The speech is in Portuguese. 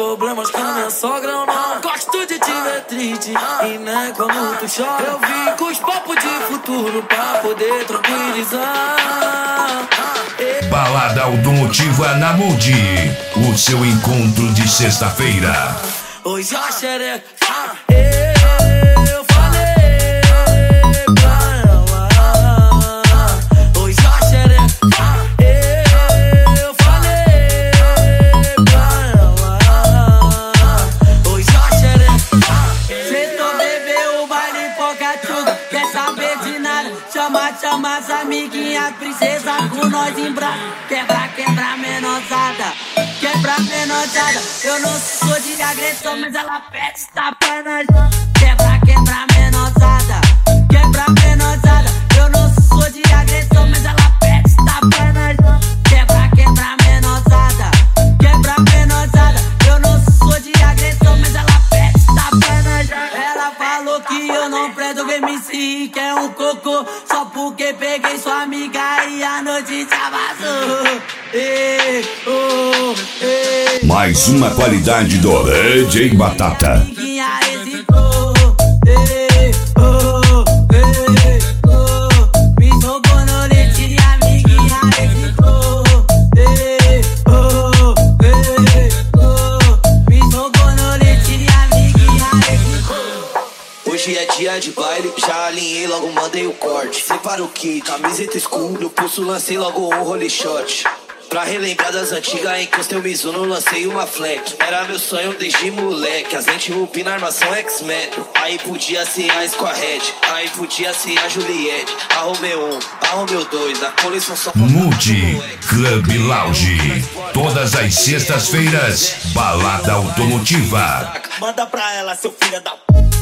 problemas com a minha sogra, eu não gosto de te ver triste. E nem quando tu chora, eu vim com os papos de futuro pra poder tranquilizar. Balada automotiva na Mood, o seu encontro de sexta-feira. Hoje a xereca, eu falei pra ela. Hoje a xereca, eu falei pra ela. Hoje a xereca. Cê tô bebê, o baile Pocatuga, quer saber de nada? Chama as amiguinhas, princesa com nós em braço. Quebra, menosada. Quebra, menosada. Eu não sou de agressão, mas ela pede tapa nas mãos. Quebra, menosada. Quebra, menosada. Eu não sou de agressão, mas ela pede tapa nas mãos. Quebra, menosada. Quebra, menosada. Eu não sou de agressão, mas ela pede tapa nas mãos. Ela falou que eu não prendo MC, que é um cocô, só porque peguei sua amiga e a noite já vazou. Mais uma qualidade do DJ Batata. Me jogou no leite e a amiguinha hesitou. Me jogou no leite e a amiguinha hesitou. Hoje é dia de baile, já alinhei, logo mandei o corte. Separa o kit, camiseta escura, no pulso lancei logo um rolê shot. Pra relembrar das antigas, encostei o Mizuno, lancei uma flex. Era meu sonho desde moleque, as lentes rupi na armação X-Men. Aí podia ser a Squared, aí podia ser a Juliette. A Romeo 1, a Romeo 2, a coleção só... Mood Club Lounge, todas as sextas-feiras, balada automotiva. Manda pra ela, seu filho da...